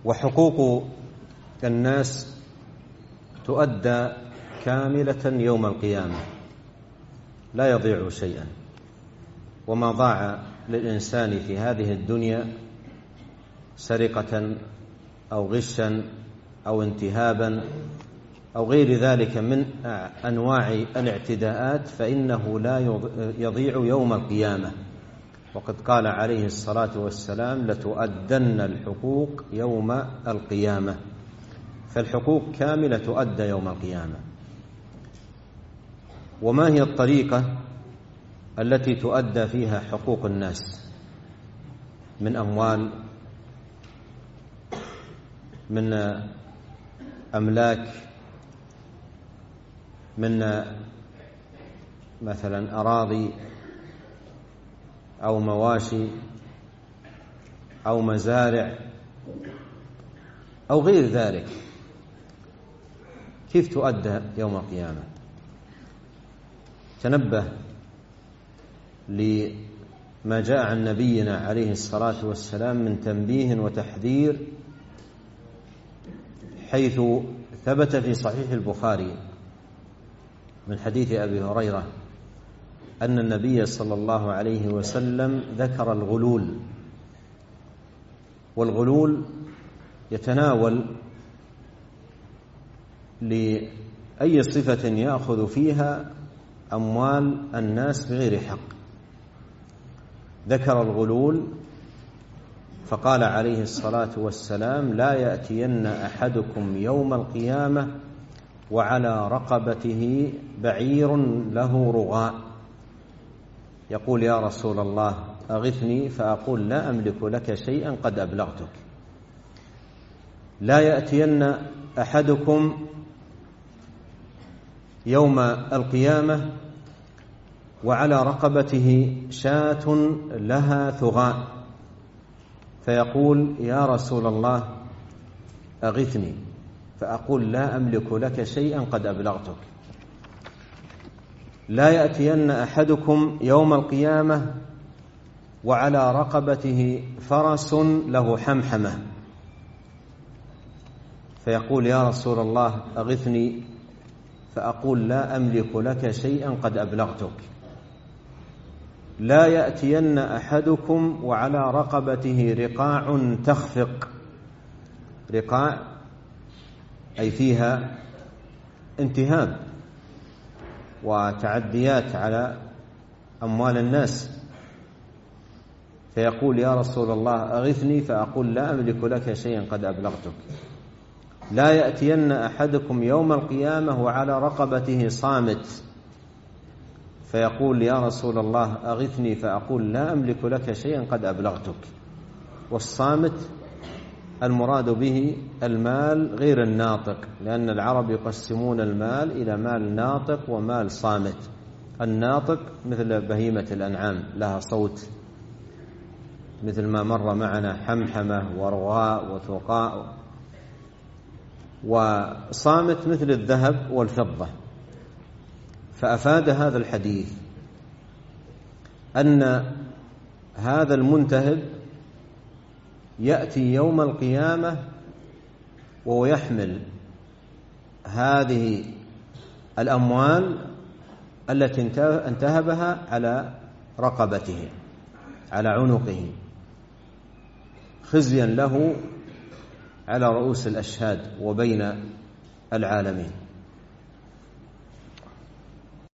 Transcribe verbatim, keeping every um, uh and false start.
وحقوق الناس تؤدى كاملة يوم القيامة، لا يضيع شيئا، وما ضاع للإنسان في هذه الدنيا سرقة أو غشا أو انتهابا أو غير ذلك من أنواع الاعتداءات فإنه لا يضيع يوم القيامة. وقد قال عليه الصلاة والسلام: لتؤدن الحقوق يوم القيامة. فالحقوق كاملة تؤدى يوم القيامة. وما هي الطريقة التي تؤدى فيها حقوق الناس من أموال، من أملاك، من مثلا أراضي أو مواشي أو مزارع أو غير ذلك؟ كيف تؤدى يوم القيامة؟ تنبه لما جاء عن نبينا عليه الصلاة والسلام من تنبيه وتحذير، حيث ثبت في صحيح البخاري من حديث أبي هريرة أن النبي صلى الله عليه وسلم ذكر الغلول. والغلول يتناول لأي صفة يأخذ فيها أموال الناس بغير حق. ذكر الغلول فقال عليه الصلاة والسلام: لا يأتين أحدكم يوم القيامة وعلى رقبته بعير له رغاء، يقول: يا رسول الله أغثني، فأقول: لا أملك لك شيئا قد أبلغتك. لا يأتين أحدكم يوم القيامة وعلى رقبته شاة لها ثغاء، فيقول: يا رسول الله أغثني، فأقول: لا أملك لك شيئا قد أبلغتك. لا يأتين أحدكم يوم القيامة وعلى رقبته فرس له حمحمة، فيقول: يا رسول الله أغثني، فأقول: لا أملك لك شيئا قد أبلغتك. لا يأتين أحدكم وعلى رقبته رقاع تخفق. رقاع أي فيها انتهاب وتعديات على أموال الناس، فيقول: يا رسول الله أغثني، فأقول: لا أملك لك شيئا قد أبلغتك. لا يأتين أحدكم يوم القيامة وعلى رقبته صامت، فيقول: يا رسول الله أغثني، فأقول: لا أملك لك شيئا قد أبلغتك. والصامت المراد به المال غير الناطق، لأن العرب يقسمون المال إلى مال ناطق ومال صامت. الناطق مثل بهيمة الأنعام لها صوت، مثل ما مر معنا حمحمة ورغاء وثقاء. وصامت مثل الذهب والفضة. فأفاد هذا الحديث أن هذا المنتهب يأتي يوم القيامة وهو يحمل هذه الأموال التي انتهبها على رقبته، على عنقه، خزيا له على رؤوس الأشهاد وبين العالمين.